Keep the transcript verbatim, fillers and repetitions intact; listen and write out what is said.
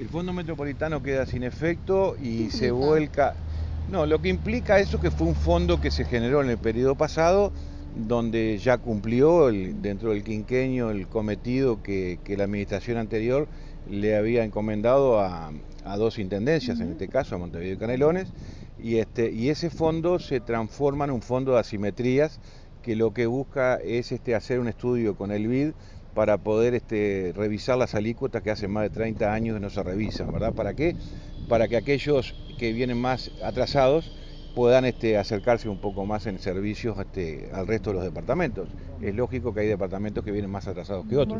El Fondo Metropolitano queda sin efecto y se vuelca... No, lo que implica eso que fue un fondo que se generó en el periodo pasado, donde ya cumplió el, dentro del quinquenio el cometido que, que la administración anterior le había encomendado a, a dos intendencias, en este caso a Montevideo y Canelones, y, este, y ese fondo se transforma en un fondo de asimetrías que lo que busca es este, hacer un estudio con el B I D para poder este, revisar las alícuotas que hace más de treinta años que no se revisan, ¿verdad? ¿Para qué? Para que aquellos que vienen más atrasados puedan este, acercarse un poco más en servicios este, al resto de los departamentos. Es lógico que hay departamentos que vienen más atrasados que otros.